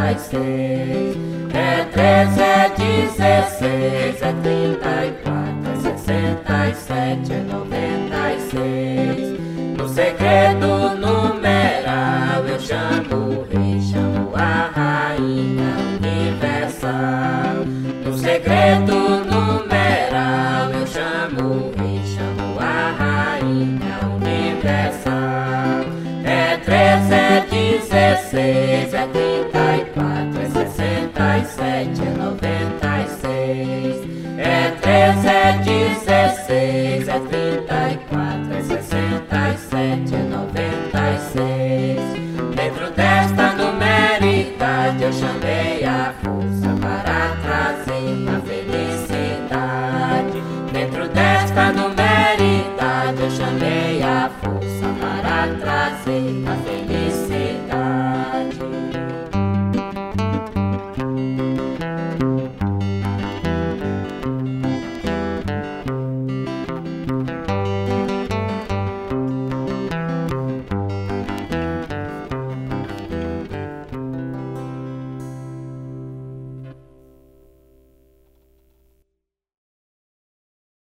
seis. É 13, é 16, é 34, é 67, é 96. No segredo numeral eu chamo o rei, chamo a rainha universal. No segredo numeral eu chamo o rei, chamo a rainha universal. É 13, é 16, é 34, é 67, é